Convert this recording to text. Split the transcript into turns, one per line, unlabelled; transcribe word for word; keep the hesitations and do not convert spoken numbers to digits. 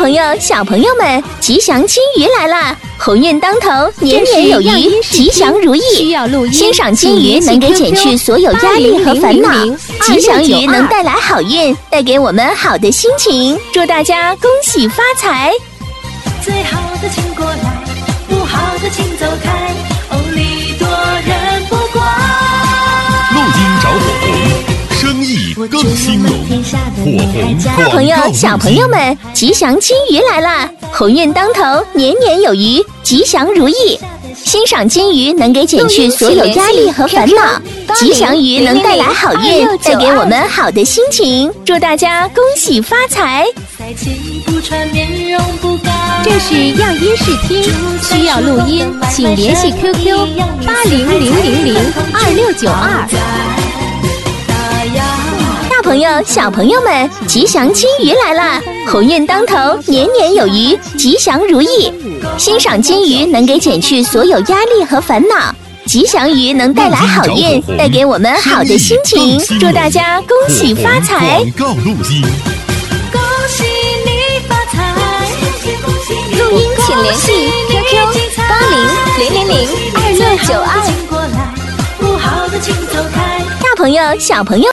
朋友、小朋友们，吉祥金鱼来啦！鸿运当头，年年有余，吉祥如意。
需要录音，
欣赏金鱼能给减去所有压力和烦恼，吉祥鱼能带来好运，带给我们好的心情。祝大家恭喜发财！
最好的请过来，不好的请走开，哦，礼多人不怪。
录音找火红，生意更兴隆。火红
大朋友、小朋友们，吉祥金鱼来啦！鸿运当头，年年有余，吉祥如意。欣赏金鱼能给减去所有压力和烦恼，吉祥鱼能带来好运，带给我们好的心情。祝大家恭喜发财！
这是样音视听，需要录音，请联系 Q Q 八零零零零二六九二。
大朋友、小朋友们，吉祥金鱼来啦！鸿运当头，年年有余，吉祥如意。欣赏金鱼能给减去所有压力和烦恼，吉祥鱼能带来好运，带给我们好的心情。祝大家恭喜发财！
广告录音，
恭喜你发财！
录音请联系 Q Q 八零零零零二六九二。
不好的请走开。
大朋友、小朋友。